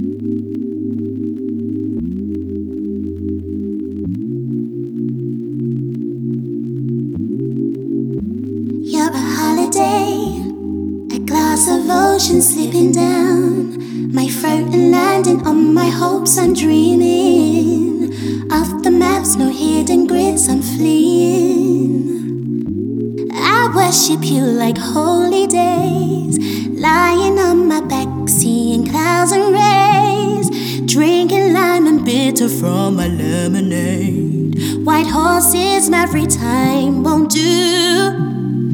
You're a holiday, a glass of ocean slipping down my throat and landing on my hopes. I'm dreaming off the maps, no hidden grids, I'm fleeing. I worship you like holy days, lying on my back, seeing clouds and rays, drinking lime and bitter from my lemonade. White horses, every time won't do.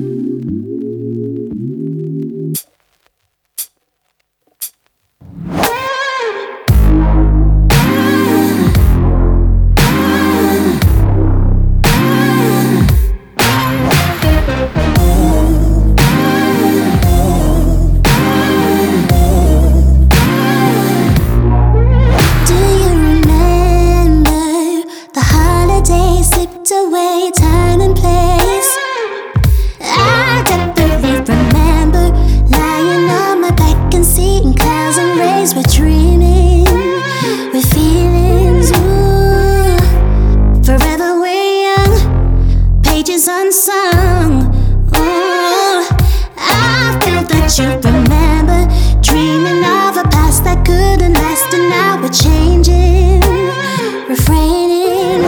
Away time and place. I definitely remember lying on my back and seeing clouds and rays. We're dreaming with feelings, ooh, forever we're young, pages unsung. Ooh, I feel that you remember, dreaming of a past that couldn't last, and now we're changing, refraining.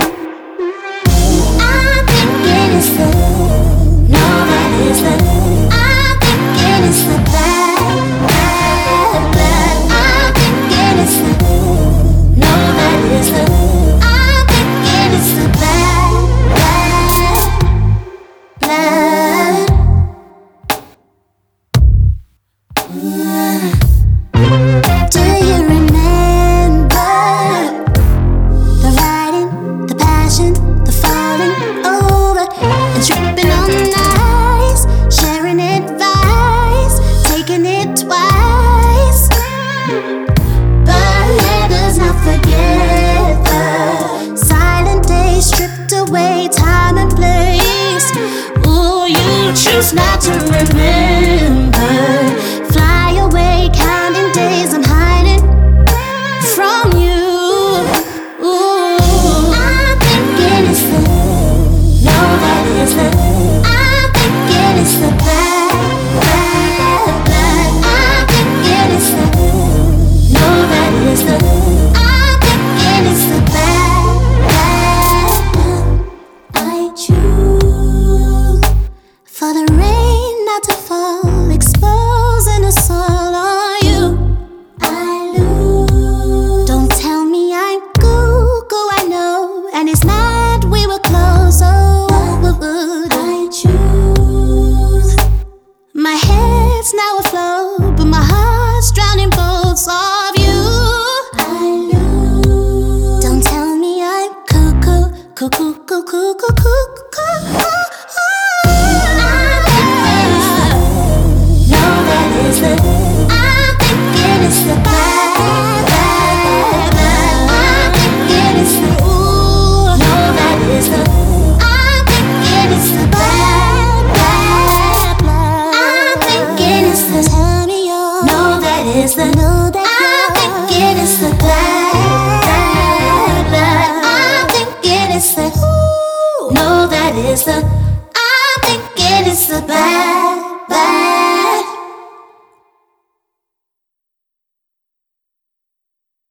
Do you remember the writing, the passion, the falling over and tripping on ice, sharing advice, taking it twice, but let us not forget the silent days stripped away time and place. Ooh, you choose not to remember.